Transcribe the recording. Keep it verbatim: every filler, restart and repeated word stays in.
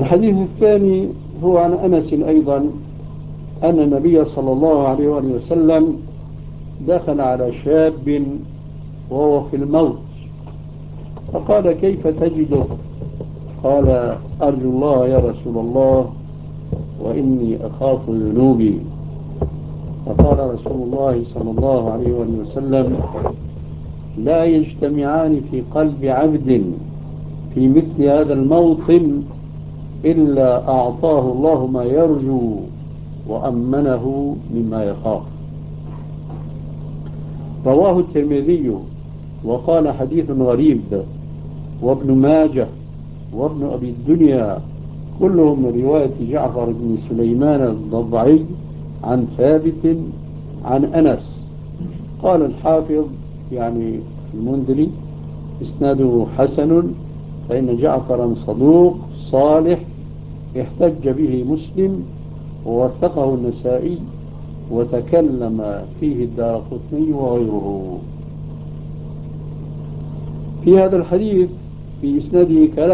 الحديث الثاني هو عن أنس أيضا أن النبي صلى الله عليه وآله وسلم دخل على شاب وهو في الموت فقال كيف تجده؟ قال أرجو الله يا رسول الله وإني أخاف ذنوبي. فقال رسول الله صلى الله عليه وآله وسلم لا يجتمعان في قلب عبد في مثل هذا الموطن إلا أعطاه الله ما يرجو وأمنه مما يخاف. رواه الترمذي وقال حديث غريب، وابن ماجه وابن أبي الدنيا كلهم من رواية جعفر بن سليمان الضبعي عن ثابت عن أنس. قال الحافظ يعني المنذري إسناده حسن، فإن جعفرا صدوق صالح احتج به مسلم ووثقه النسائي وتكلم فيه الدارقطني وغيره. في هذا الحديث في إسناده كلام